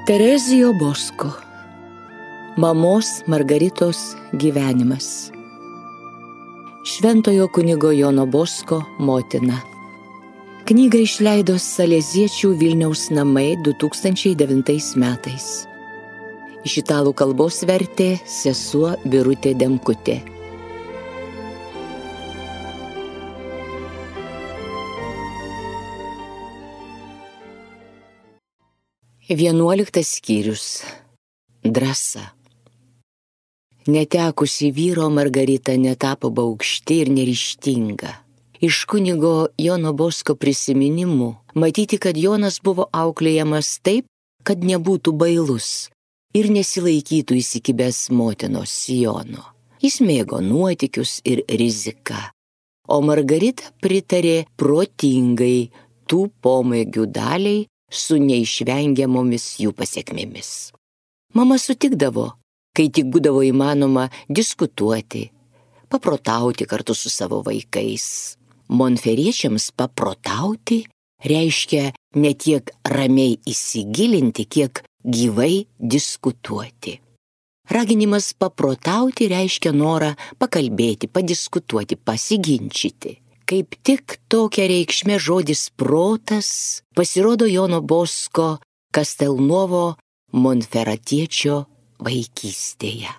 Terezijo Bosko. Mamos Margaritos gyvenimas. Šventojo kunigo Jono Bosko motina. Knygą išleido Saleziečių Vilniaus namai 2009 metais. Iš italų kalbos vertė sesuo Birutė Demkutė. Vienuoliktas skyrius. Drąsa. Netekusi vyro Margarita netapo baugšti ir neryžtinga. Iš kunigo Jono Bosko prisiminimų matyti, kad Jonas buvo auklėjamas taip, kad nebūtų bailus ir nesilaikytų įsikibęs motinos sijono. Jis mėgo nuotykius ir riziką, o Margarita pritarė protingai tų pomėgių daliai su neišvengiamomis jų pasiekmėmis. Mama sutikdavo, kai tik būdavo įmanoma diskutuoti, paprotauti kartu su savo vaikais. Monferiečiams paprotauti reiškia ne tiek ramiai įsigilinti, kiek gyvai diskutuoti. Raginimas paprotauti reiškia norą pakalbėti, padiskutuoti, pasiginčyti. Kaip tik tokia reikšmė žodis protas pasirodo Jono Bosko Kastelnuovo Monferatiečio vaikystėje.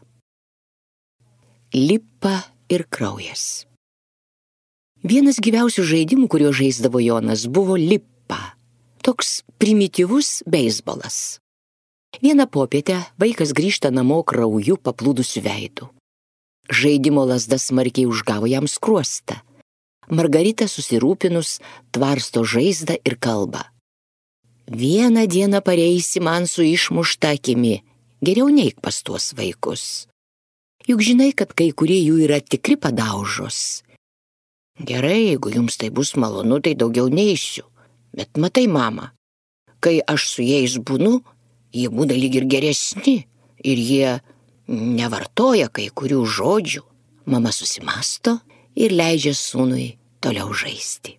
Lipa ir kraujas. Vienas gyviausių žaidimų, kurio žaisdavo Jonas, buvo lipa, toks primityvus beisbolas. Vieną popietę vaikas grįžta namo krauju paplūdusiu veidu. Žaidimo lazda smarkiai užgavo jam skruostą. Margarita susirūpinus tvarsto žaizdą ir kalba. Vieną dieną pareisi man su išmušta akimi, geriau neik pas tuos vaikus. Juk žinai, kad kai kurie jų yra tikri padaužos. Gerai, jeigu jums tai bus malonu, tai daugiau neisiu. Bet matai, mama, kai aš su jais būnu, jie būna lyg ir geresni ir jie nevartoja kai kurių žodžių. Mama susimasto ir leidžia sūnui toliau žaisti.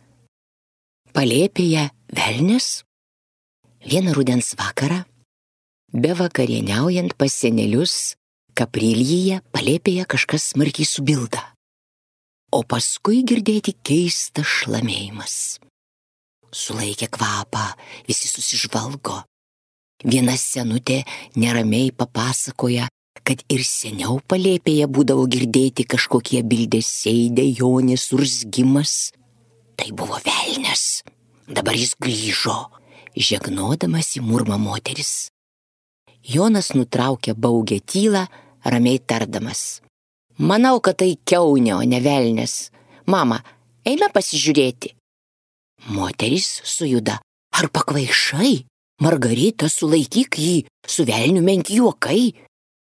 Palėpėje velnias. Vieną rudens vakarą, be vakarieniaujant pas senelius, Kaprilyje palėpėje kažkas smarkiai subilda, o paskui girdėti keistas šlamėjimas. Sulaikę kvapą, visi susižvalgo. Viena senutė neramiai papasakoja, kad ir seniau palėpėje būdavo girdėti kažkokie bildesiai, dejonės, urzgimas. Tai buvo velnias. Dabar jis grįžo, žegnodamas į murmą moteris. Jonas nutraukė baugią tylą, ramiai tardamas. Manau, kad tai kiaunė, o ne velnias. Mama, eime pasižiūrėti. Moteris sujuda. Ar pakvaišai? Margarita, sulaikyk jį, su velniu menki juokai.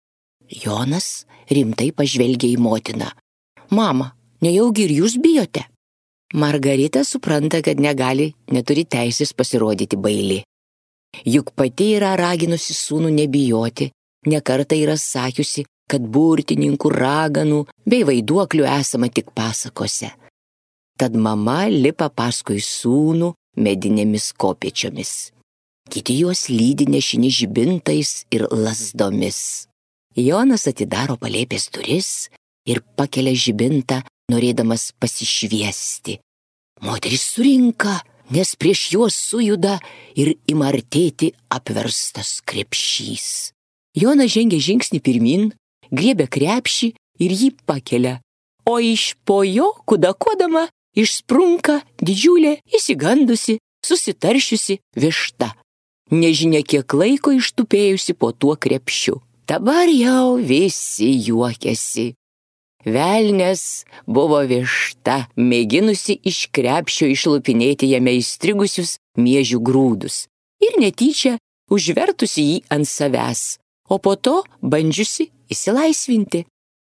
Jonas rimtai pažvelgė į motiną. Mama, nejaugi ir jūs bijote? Margarita supranta, kad neturi teisės pasirodyti baili. Juk pati yra raginusi sūnų nebijoti, nekartą yra sakiusi, kad burtininkų, raganų bei vaiduoklių esama tik pasakose. Tad mama lipa paskui sūnų medinėmis kopėčiomis. Kiti juos lydi nešini žibintais ir lazdomis. Jonas atidaro palėpės duris ir pakelia žibintą, norėdamas pasišviesti. Moteris surinka, nes prieš juos sujuda ir ima artėti apverstas krepšys. Jonas žengia žingsnį pirmin, griebia krepšį ir jį pakelia, o iš po jo, kudakodama, išsprunka didžiulė, išsigandusi, susitaršiusi višta. Nežinia kiek laiko ištupėjusi po tuo krepšiu. Dabar jau visi juokiasi. Velnias buvo višta, mėginusi iš krepšio išlupinėti jame įstrigusius miežių grūdus ir netyčia užvertusi jį ant savęs, o po to bandžiusi išsilaisvinti.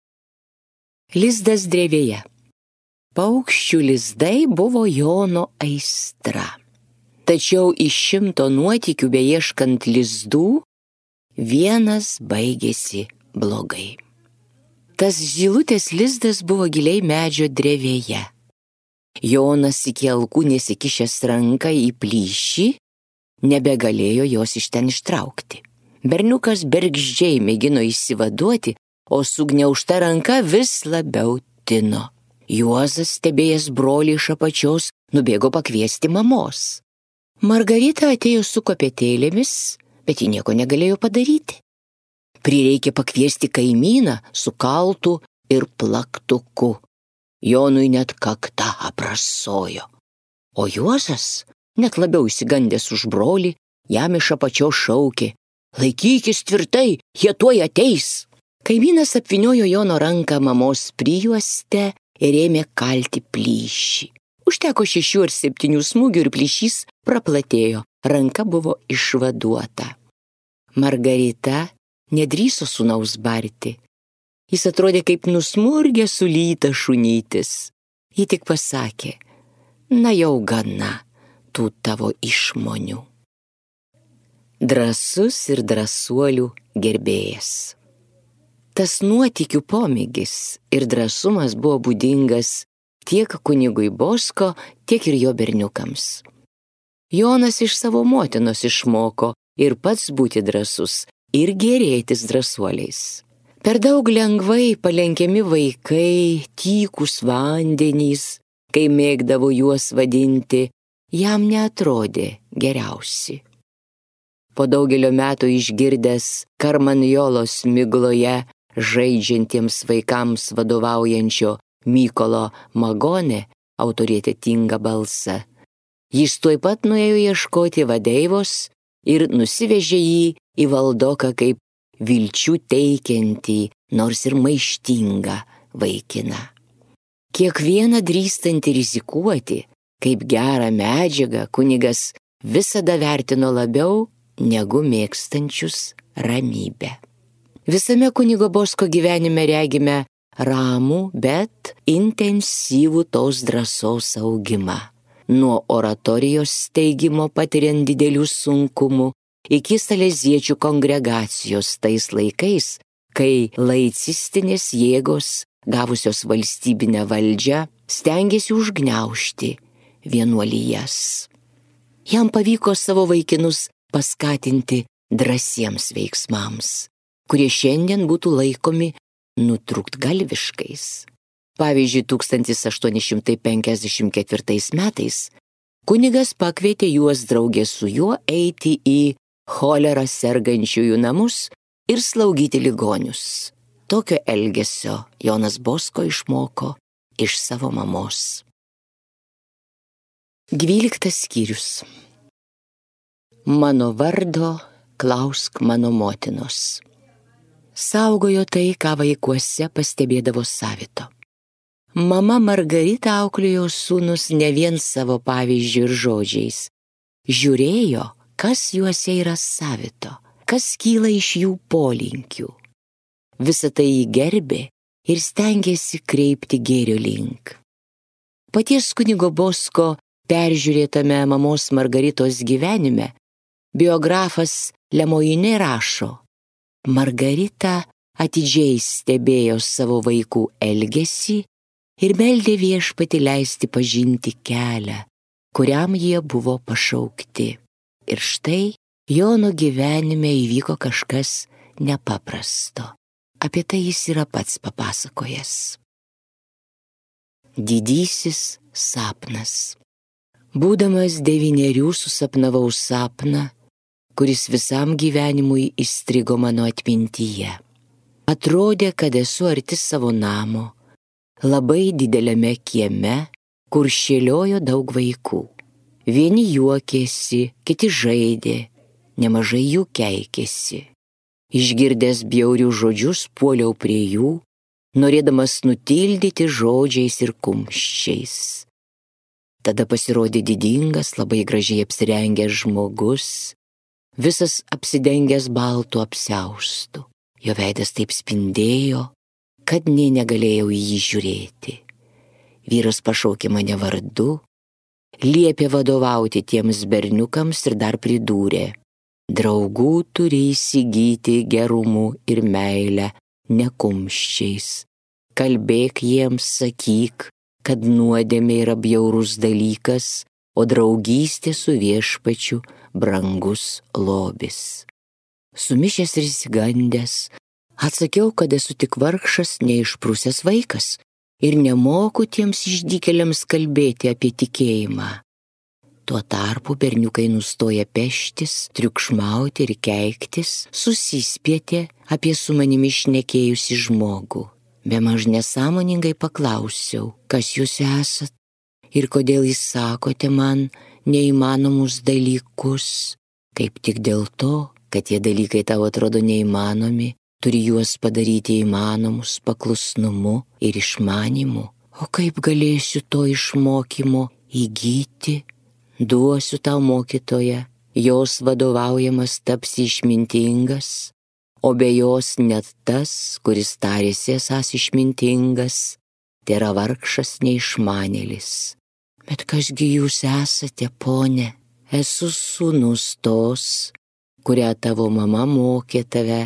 Lizdas drevėje. Paukščių lizdai buvo Jono aistra. Tačiau iš 100 nuotykių beieškant lizdų, vienas baigėsi blogai. Tas zylutės lizdas buvo giliai medžio drevėje. Jonas iki alkūnės įkišęs ranką į plyšį nebegalėjo jos iš ten ištraukti. Berniukas bergždžiai mėgino išsivaduoti, o sugniaužta ranka vis labiau tino. Juozas, stebėjęs brolį iš apačios, nubėgo pakviesti mamos. Margarita atėjo su kopėtėlėmis, bet ji nieko negalėjo padaryti. Prireikė pakviesti kaimyną su kaltu ir plaktuku. Jonui net kakta aprasojo. O Juozas, net labiau išsigandęs už brolį, jam iš apačios šaukė: "Laikykis tvirtai, jie tuoj ateis." Kaimynas apvyniojo Jono ranką mamos prijuoste ir ėmė kalti plyšį. Užteko 6 ar 7 smūgių ir plyšys praplatėjo, ranka buvo išvaduota. Margarita nedrįso sūnaus barti. Jis atrodė kaip nusmurgęs sulytas šunytis. Ji tik pasakė: "Na jau gana tų tavo išmonių." Drąsus ir drąsuolių gerbėjas. Tas nuotykių pomėgis ir drąsumas buvo būdingas tiek kunigui Bosko, tiek ir jo berniukams. Jonas iš savo motinos išmoko ir pats būti drąsus, ir gėrėtis drąsuoliais. Per daug lengvai palenkiami vaikai, tykus vandenys, kai mėgdavo juos vadinti, jam neatrodė geriausi. Po daugelio metų išgirdęs Karmanjolos migloje žaidžiantiems vaikams vadovaujančio Mykolo Magonė autoritetingą balsą, jis tuoj pat nuėjo ieškoti vadeivos ir nusivežė jį į Valdoką kaip vilčių teikiantį, nors ir maištingą vaikiną. Kiekvieną drįstantį rizikuoti, kaip gerą medžiagą, kunigas visada vertino labiau negu mėgstančius ramybę. Visame kunigo Bosko gyvenime regime ramų, bet intensyvų tos drąsos augimą. Nuo oratorijos steigimo patiriant didelių sunkumų iki saleziečių kongregacijos tais laikais, kai laicistinės jėgos, gavusios valstybinę valdžią, stengiasi užgniaužti vienuolijas. Jam pavyko savo vaikinus paskatinti drąsiems veiksmams, kurie šiandien būtų laikomi nutrūktgalviškais. Pavyzdžiui, 1854 metais kunigas pakvietė juos draugė su juo eiti į cholerą sergančiųjų namus ir slaugyti ligonius. Tokio elgesio Jonas Bosko išmoko iš savo mamos. 12 skyrius. Mano vardo klausk mano motinos. Saugojo tai, ką vaikuose pastebėdavo savito. Mama Margarita auklėjo sūnus ne vien savo pavyzdžių ir žodžiais. Žiūrėjo, kas juose yra savito, kas kyla iš jų polinkių. Visą tai jį gerbė ir stengėsi kreipti gėrio link. Paties kunigo Bosko peržiūrėtame mamos Margaritos gyvenime biografas Lemoine rašo: Margarita atidžiai stebėjo savo vaikų elgesį ir meldė Viešpatį leisti pažinti kelią, kuriam jie buvo pašaukti. Ir štai Jono gyvenime įvyko kažkas nepaprasto. Apie tai jis yra pats papasakojęs. Didysis sapnas. Būdamas 9 susapnavau sapną, kuris visam gyvenimui įstrigo mano atmintyje. Atrodė, kad esu arti savo namo, labai dideliame kieme, kur šėliojo daug vaikų. Vieni juokėsi, kiti žaidė, nemažai jų keikėsi. Išgirdęs bjaurių žodžius, puoliau prie jų, norėdamas nutildyti žodžiais ir kumščiais. Tada pasirodė didingas, labai gražiai apsirengęs žmogus, visas apsidengęs baltu apsiaustu. Jo veidas taip spindėjo, kad nė negalėjau į jį žiūrėti. Vyras pašaukė mane vardu, liepė vadovauti tiems berniukams ir dar pridūrė: draugų turi įsigyti gerumu ir meilę, ne kumščiais. Kalbėk jiems, sakyk, kad nuodėmė yra bjaurus dalykas, o draugystė su viešpačiu brangus lobis. Sumišęs ir išsigandęs, atsakiau, kad esu tik vargšas, neišprusęs vaikas ir nemoku tiems išdykėliams kalbėti apie tikėjimą. Tuo tarpu berniukai nustoja peštis, triukšmauti ir keiktis, susispietė apie su manimi šnekėjusi žmogų. Bemaž nesąmoningai paklausiau, kas jūs esat ir kodėl jūs sakote man neįmanomus dalykus. Kaip tik dėl to, kad tie dalykai tau atrodo neįmanomi, turi juos padaryti įmanomus paklusnumu ir išmanimu. O kaip galėsiu to išmokymo įgyti? Duosiu tau mokytoją, jos vadovaujamas tapsi išmintingas, o be jos net tas, kuris tarėsi esąs išmintingas, tėra vargšas neišmanėlis. Bet kasgi jūs esate, ponė? Esu sūnus tos, kurią tavo mama mokė tave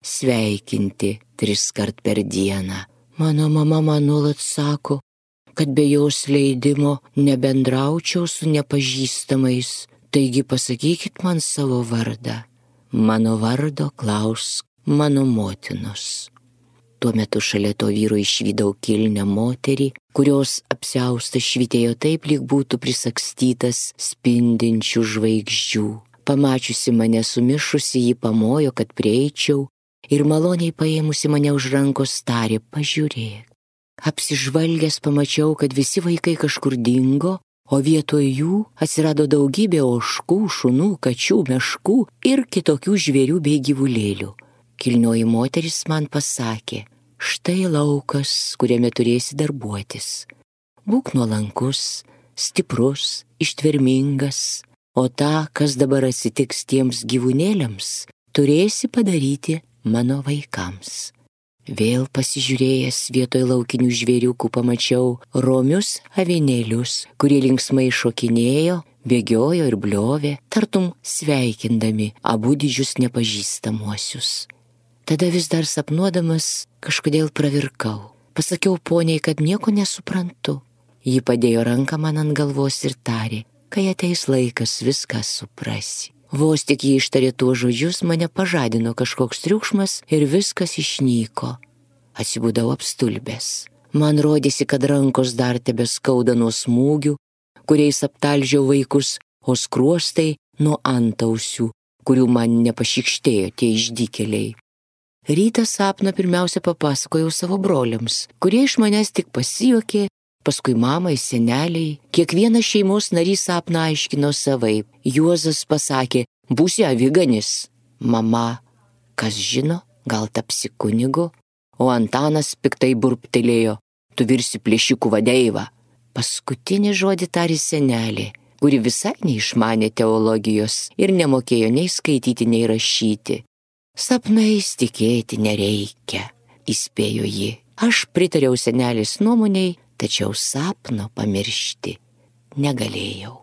sveikinti 3 kart per dieną. Mano mama man nuolat sako, kad be jos leidimo nebendraučiau su nepažįstamais, taigi pasakykit man savo vardą. Mano vardo klausk mano motinos. Tuo metu šalia to vyro išvydau kilnią moterį, kurios apsiaustas švytėjo taip, lyg būtų prisagstytas spindinčių žvaigždžių. Pamačiusi mane sumišusi, ji pamojo, kad prieičiau ir maloniai paėmusi mane už rankos tarė, pažiūrėk. Apsižvalgęs pamačiau, kad visi vaikai kažkur dingo, o vietoj jų atsirado daugybė ožkų, šunų, kačių, meškų ir kitokių žvėrių bei gyvulėlių. Kilnioji moteris man pasakė, štai laukas, kuriame turėsi darbuotis. Būk nuolankus, stiprus, ištvermingas, o tą, kas dabar atsitiks tiems gyvūnėliams, turėsi padaryti mano vaikams. Vėl pasižiūrėjęs vietoj laukinių žvėriukų pamačiau romius avinėlius, kurie linksmai šokinėjo, bėgiojo ir bliovė, tartum sveikindami abu didžius nepažįstamuosius. Tada vis dar sapnuodamas kažkodėl pravirkau. Pasakiau poniai, kad nieko nesuprantu. Ji padėjo ranką man ant galvos ir tarė, kai ateis laikas, viską suprasi. Vos tik jį ištarė tuos žodžius, mane pažadino kažkoks triukšmas ir viskas išnyko. Atsibudau apstulbęs. Man rodėsi, kad rankos dar tebeskauda nuo smūgių, kuriais aptalžiau vaikus, o skruostai nuo antausių, kurių man nepašykštėjo tie išdykėliai. Rytą sapną pirmiausia papasakojau savo broliams, kurie iš manęs tik pasijuokė, paskui mamai, seneliai. Kiekvienas šeimos narys sapną aiškino savaip. Juozas pasakė, būsi aviganis. Mama, kas žino, gal tapsi kunigu? O Antanas piktai burptelėjo, tu virsi plėšikų vadeiva. Paskutinį žodį tarė senelė, kuri visai neišmanė teologijos ir nemokėjo nei skaityti, nei rašyti. Sapnais tikėti nereikia, įspėjo ji. Aš pritariau senelės nuomoniai, tačiau sapno pamiršti negalėjau.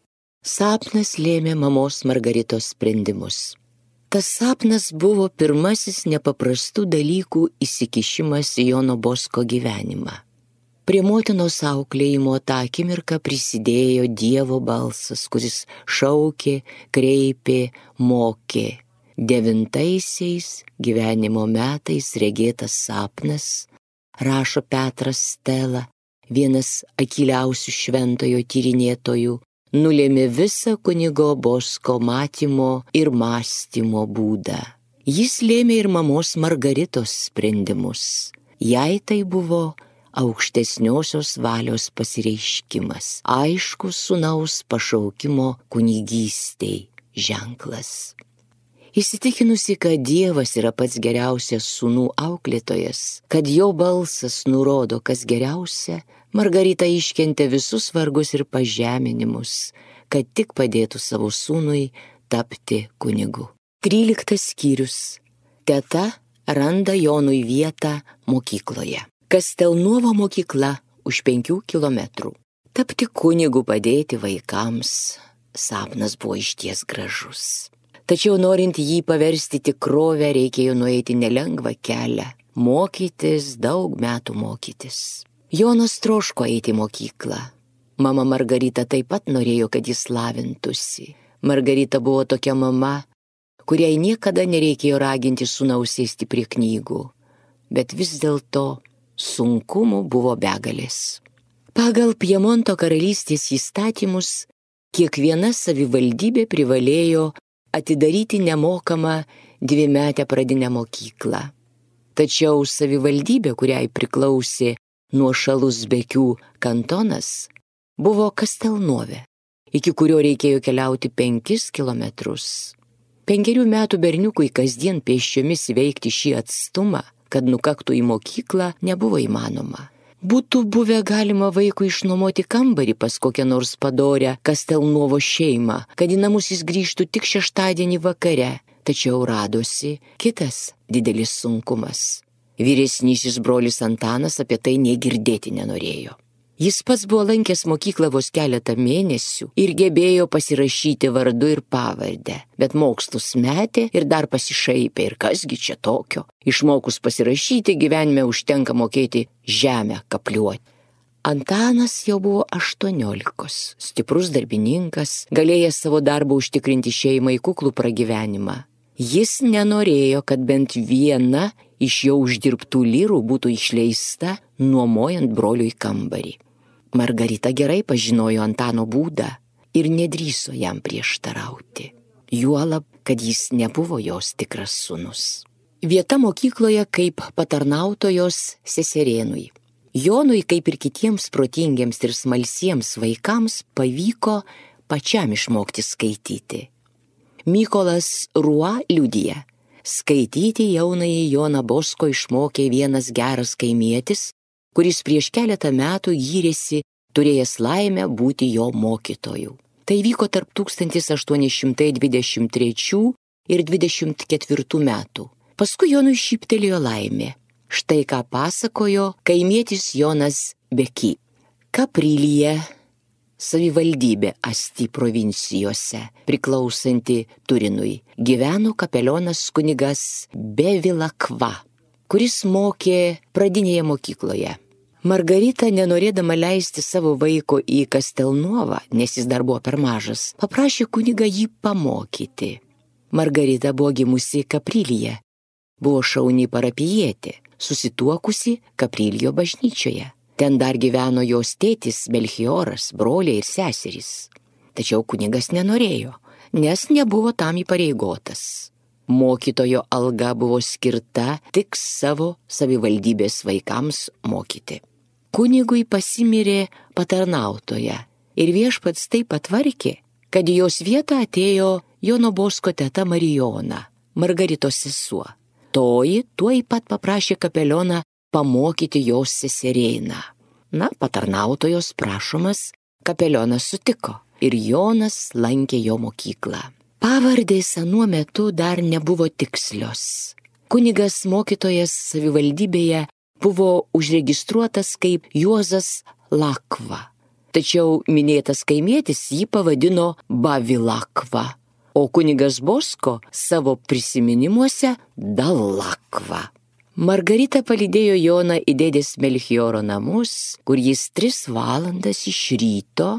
Sapnas lėmė mamos Margaritos sprendimus. Tas sapnas buvo pirmasis nepaprastų dalykų įsikišimas į Jono Bosko gyvenimą. Prie motinos auklėjimo tą akimirką prisidėjo Dievo balsas, kuris šaukė, kreipė, mokė. 9 gyvenimo metais regėtas sapnas, rašo Petras Stela, vienas akyliausių šventojo tyrinėtojų, nulėmė visą kunigo Bosko matymo ir mąstymo būdą. Jis lėmė ir mamos Margaritos sprendimus. Jai tai buvo aukštesniosios valios pasireiškimas, aiškus sūnaus pašaukimo kunigystei ženklas. Įsitikinusi, kad Dievas yra pats geriausias sūnų auklėtojas, kad jo balsas nurodo, kas geriausia, Margarita iškentė visus vargus ir pažeminimus, kad tik padėtų savo sūnui tapti kunigu. 13 skyrius. Teta randa Jonui vietą mokykloje. Kastelnuovo mokykla už 5 kilometrų. Tapti kunigu, padėti vaikams. Sapnas buvo išties gražus. Tačiau norint jį paversti tikrovę, reikėjo nueiti nelengvą kelią. Mokytis, daug metų mokytis. Jonas troško eiti į mokyklą. Mama Margarita taip pat norėjo, kad jis lavintųsi. Margarita buvo tokia mama, kuriai niekada nereikėjo raginti sūnaus sėsti prie knygų, bet vis dėlto sunkumų buvo begalės. Pagal Pjemonto karalystės įstatymus kiekviena savivaldybė privalėjo atidaryti nemokamą 2-metę pradinę mokyklą. Tačiau savivaldybė, kuriai priklausė Nuošalus Bekių kantonas, buvo Kastelnuove, iki kurio reikėjo keliauti 5 kilometrus. 5 metų berniukui kasdien pėsčiomis įveikti šį atstumą, kad nukaktų į mokyklą, nebuvo įmanoma. Būtų buvę galima vaikui išnuomoti kambarį pas kokią nors padorę Kastelnuovo šeimą, kad į namus jis grįžtų tik šeštadienį vakare, tačiau radosi kitas didelis sunkumas. Vyresnysis brolis Antanas apie tai nė girdėti nenorėjo. Jis pats buvo lankęs mokyklą vos keletą mėnesių ir gebėjo pasirašyti vardu ir pavardę, bet mokslus metė ir dar pasišaipė, ir kasgi čia tokio. Išmokus pasirašyti gyvenime užtenka mokėti žemę kapliuoti. Antanas jau buvo 18, stiprus darbininkas, galėjęs savo darbą užtikrinti šeimai kuklų pragyvenimą. Jis nenorėjo, kad bent viena iš jo uždirbtų lyrų būtų išleista nuomojant broliui kambarį. Margarita gerai pažinojo Antano būdą ir nedrįso jam prieštarauti. Juolab, kad jis nebuvo jos tikras sūnus. Vieta mokykloje kaip patarnautojos seserėnui. Jonui, kaip ir kitiems protingiems ir smalsiems vaikams, pavyko pačiam išmokti skaityti. Mykolas Rua liudija, skaityti jaunąjį Joną Bosko išmokė vienas geras kaimietis, kuris prieš keletą metų gyrėsi turėjęs laimę būti jo mokytoju. Tai vyko tarp 1823 ir 24 metų. Paskui Jonui šyptelėjo laimė. Štai ką pasakojo kaimietis Jonas Beki. Kaprilyje, savivaldybė Asti provincijose, priklausanti Turinui, gyveno kapelionas kunigas Bevilakva, kuris mokė pradinėje mokykloje. Margarita, nenorėdama leisti savo vaiko į Kastelnuovą, nes jis dar buvo per mažas, paprašė kunigą jį pamokyti. Margarita buvo gimusi Kaprilyje, buvo šauni parapijietė, susituokusi Kapriljo bažnyčioje. Ten dar gyveno jos tėtis Melchioras, broliai ir seserys. Tačiau kunigas nenorėjo, nes nebuvo tam įpareigotas. Mokytojo alga buvo skirta tik savo savivaldybės vaikams mokyti. Kunigui pasimirė patarnautoja ir viešpats taip patvarkė, kad į jos vietą atėjo Jono Bosko teta Marijona, Margaritos sesuo. Toji tuoj pat paprašė kapelioną pamokyti jos seserėną. Patarnautojos prašomas, kapelionas sutiko ir Jonas lankė jo mokyklą. Pavardės anuo metu dar nebuvo tikslios. Kunigas mokytojas savivaldybėje buvo užregistruotas kaip Juozas Lakva. Tačiau minėtas kaimietis jį pavadino Bavilakva, o kunigas Bosko savo prisiminimuose Dalakva. Margarita palydėjo Joną į dėdės Melchioro namus, kur jis 3 valandas iš ryto,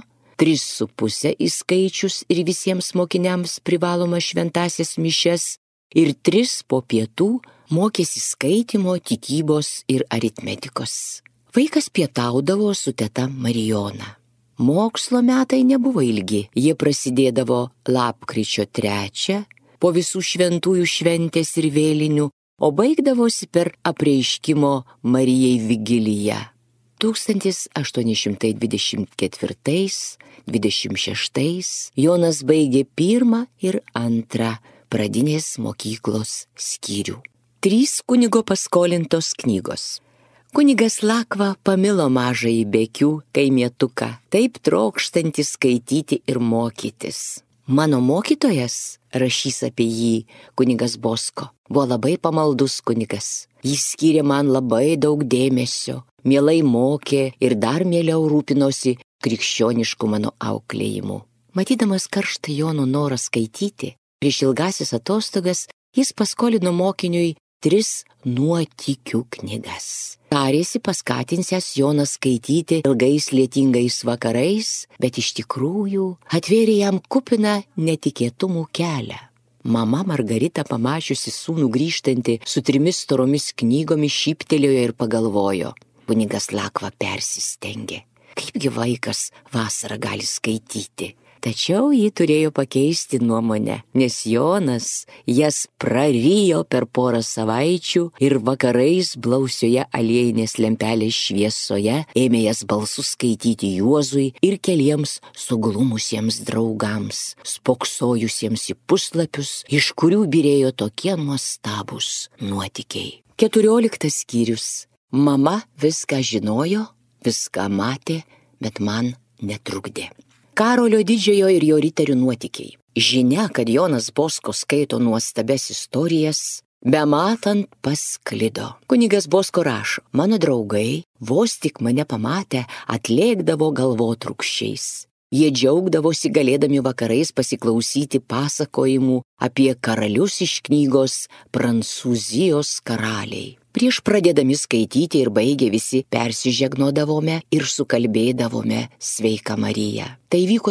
3,5 įskaičius ir visiems mokiniams privaloma šventąsias mišias, ir 3 po pietų mokėsi skaitymo, tikybos ir aritmetikos. Vaikas pietaudavo su teta Marijona. Mokslo metai nebuvo ilgi, jie prasidėdavo lapkričio 3, po visų šventųjų šventės ir vėlinių, o baigdavosi per apreiškimo Marijai vigiliją. 1824–26 Jonas baigė 1 ir 2 pradinės mokyklos skyrių. 3 kunigo paskolintos knygos. Kunigas Lakva pamilo mažąjį Bekių kaimietuką, taip trokštantį skaityti ir mokytis. Mano mokytojas, rašys apie jį kunigas Bosko, buvo labai pamaldus kunigas. Jis skyrė man labai daug dėmesio, mielai mokė ir dar mieliau rūpinosi krikščionišku mano auklėjimu. Matydamas karštą Jono norą skaityti, prieš ilgasis atostogas jis paskolino mokiniui 3 nuotykių knygas. Tarėsi paskatinsęs Joną skaityti ilgais lietingais vakarais, bet iš tikrųjų atvėrė jam kupiną netikėtumų kelią. Mama Margarita, pamačiusi sūnų grįžtantį su 3 storomis knygomis, šyptelėjo ir pagalvojo. Kunigas Lakva persistengė. Kaipgi vaikas vasarą gali skaityti? Tačiau ji turėjo pakeisti nuomonę, nes Jonas jas prarijo per porą savaičių ir vakarais blausioje aliejinės lempelės šviesoje ėmė jas balsu skaityti Juozui ir keliems suglumusiems draugams, spoksojusiems į puslapius, iš kurių byrėjo tokie nuostabūs nuotykiai. 14 skyrius. Mama viską žinojo, viską matė, bet man netrukdė. Karolio Didžiojo ir jo riterių nuotykiai. Žinia, kad Jonas Bosko skaito nuostabias istorijas, bematant pasklido. Kunigas Bosko rašo, mano draugai, vos tik mane pamatę, atlėkdavo galvotrūkščiais. Jie džiaugdavosi galėdami vakarais pasiklausyti pasakojimų apie karalius iš knygos Prancūzijos karaliai. Prieš pradėdami skaityti ir baigę visi persižegnodavome ir sukalbėdavome Sveika Marija. Tai vyko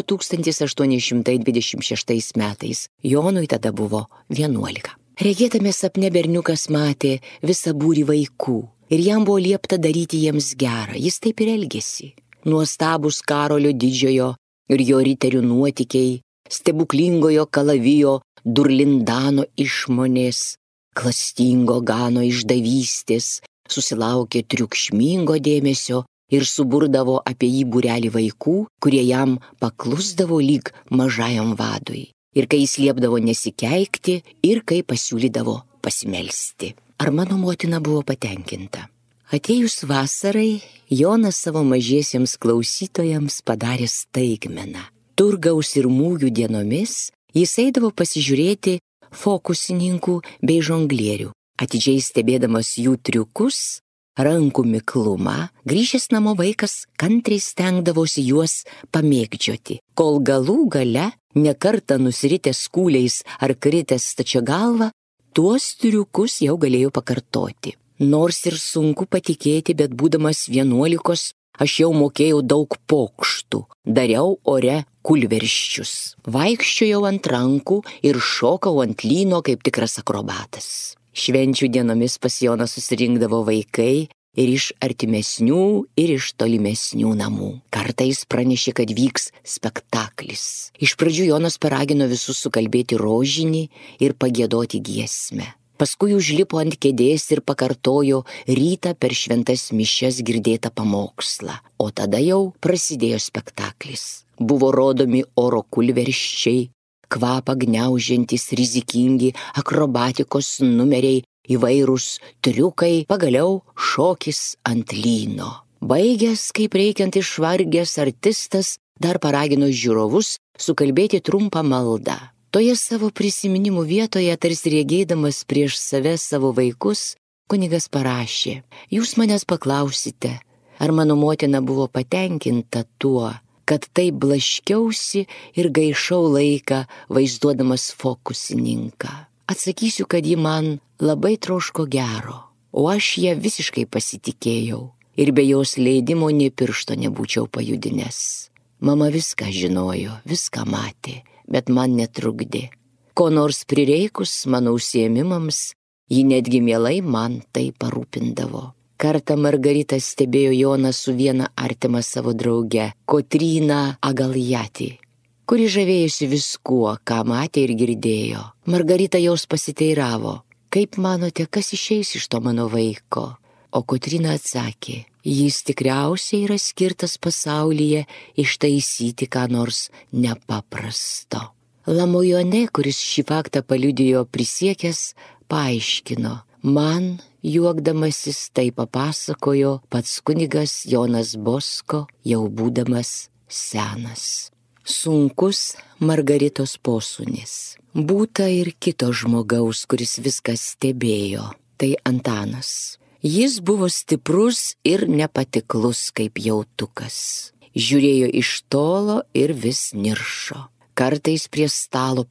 1826 metais. Jonui tada buvo 11. Regėtame sapne berniukas matė visą būrį vaikų ir jam buvo liepta daryti jiems gerą. Jis taip ir elgėsi. Nuostabus Karolio Didžiojo ir jo riterių nuotykiai, stebuklingojo kalavijo Durlindano išmonės, klastingo Gano išdavystės, susilaukė triukšmingo dėmesio ir suburdavo apie jį būrelį vaikų, kurie jam paklusdavo lyg mažajam vadui. Ir kai jis liepdavo nesikeikti, ir kai pasiūlydavo pasimelsti. Ar mano motina buvo patenkinta? Atėjus vasarai, Jonas savo mažiesiems klausytojams padarė staigmeną. Turgaus ir mūgių dienomis jis eidavo pasižiūrėti fokusininkų bei žonglierių. Atidžiai stebėdamas jų triukus, rankų miklumą, grįžęs namo vaikas kantriai stengdavosi juos pamėgdžioti, kol galų gale, nekartą nusiritęs kūliais ar kritęs stačia galva, tuos triukus jau galėjo pakartoti. Nors ir sunku patikėti, bet būdamas 11, aš jau mokėjau daug pokštų, dariau ore kulverščius. Vaikščiojau ant rankų ir šokau ant lyno kaip tikras akrobatas. Švenčių dienomis pas Joną susirinkdavo vaikai ir iš artimesnių, ir iš tolimesnių namų. Kartais pranešė, kad vyks spektaklis. Iš pradžių Jonas paragino visus sukalbėti rožinį ir pagiedoti giesmę. Paskui užlipo ant kėdės ir pakartojo rytą per šventas mišias girdėtą pamokslą. O tada jau prasidėjo spektaklis. Buvo rodomi oro kulverščiai, kvapą gniaužiantys rizikingi akrobatikos numeriai, įvairūs triukai, pagaliau šokis ant lyno. Baigęs, kaip reikiant išvargęs artistas, dar paragino žiūrovus sukalbėti trumpą maldą. Toje savo prisiminimų vietoje, tarsi regėdamas prieš save savo vaikus, kunigas parašė, jūs manęs paklausite, ar mano motina buvo patenkinta tuo, kad taip blaškiausi ir gaišau laiką vaizduodamas fokusininką. Atsakysiu, kad ji man labai troško gero, o aš ją visiškai pasitikėjau ir be jos leidimo nė piršto nebūčiau pajudinęs. Mama viską žinojo, viską matė, bet man netrukdė. Ko nors prireikus mano užsiėmimams, ji netgi mielai man tai parūpindavo. Kartą Margarita stebėjo Joną su viena artima savo drauge, Kotryna Agaljati, kuri žavėjosi viskuo, ką matė ir girdėjo. Margarita jos pasiteiravo, kaip manote, kas išeis iš to mano vaiko? O Kotryna atsakė, jis tikriausiai yra skirtas pasaulyje ištaisyti ką nors nepaprasto. Lamojone, kuris šį faktą paliudijo prisiekęs, paaiškino, man juokdamasis tai papasakojo pats kunigas Jonas Bosko, jau būdamas senas. Sunkus Margaritos posūnis. Būta ir kito žmogaus, kuris viską stebėjo, tai Antanas. Jis buvo stiprus ir nepatiklus kaip jautukas. Žiūrėjo iš tolo ir vis niršo. Kartais prie stalo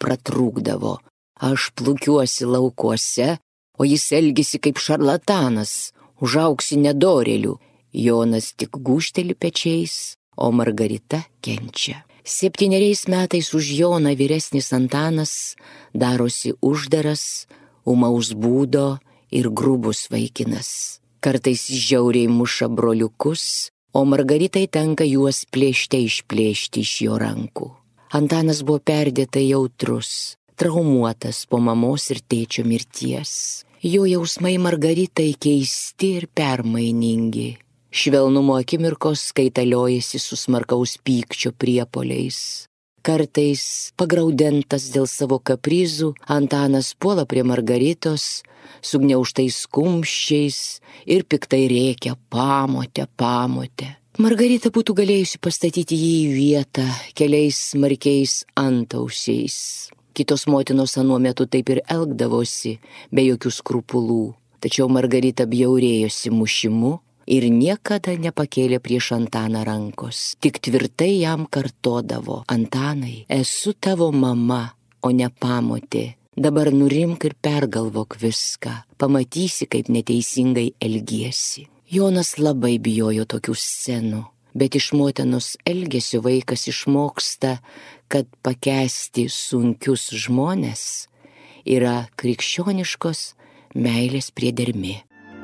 pratrūkdavo. Aš plukiuosi laukuose, o jis elgėsi kaip šarlatanas. užauksi nedorėliu. Jonas tik gūžteli pečiais, o Margarita kenčia. 7 metais už Joną vyresnis Antanas darosi uždaras, ūmaus būdo ir grubus vaikinas. Kartais žiauriai muša broliukus, o Margaritai tenka juos išplėšti iš jo rankų. Antanas buvo perdėtai jautrus, traumuotas po mamos ir tėčio mirties. Jo jausmai Margaritai keisti ir permainingi. Švelnumo akimirkos kaitaliojasi su smarkaus pykčio priepoliais. Kartais, pagraudentas dėl savo kaprizų, Antanas puola prie Margaritos, sugniaužtais kumščiais ir piktai rėkia: pamote, pamote. Margarita būtų galėjusi pastatyti jį į vietą keliais smarkiais antausiais. Kitos motinos anuo metu taip ir elgdavosi, be jokių skrupulų. Tačiau Margarita bjaurėjosi mušimu ir niekada nepakėlė prieš Antaną rankos. Tik tvirtai jam kartodavo: Antanai, esu tavo mama, o ne pamotė. Dabar nurimk ir pergalvok viską. Pamatysi, kaip neteisingai elgiesi. Jonas labai bijojo tokių scenų, bet iš motinos elgesio vaikas išmoksta, kad pakęsti sunkius žmones yra krikščioniškos meilės priedermė.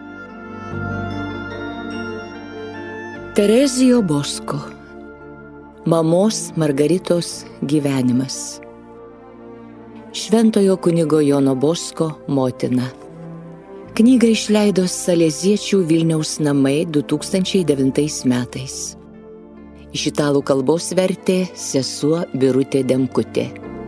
Terezijo Bosko. Mamos Margaritos gyvenimas. Šventojo kunigo Jono Bosko motina. Knygą išleido Saleziečių Vilniaus namai 2009 metais. Iš italų kalbos vertė sesuo Birutė Demkutė.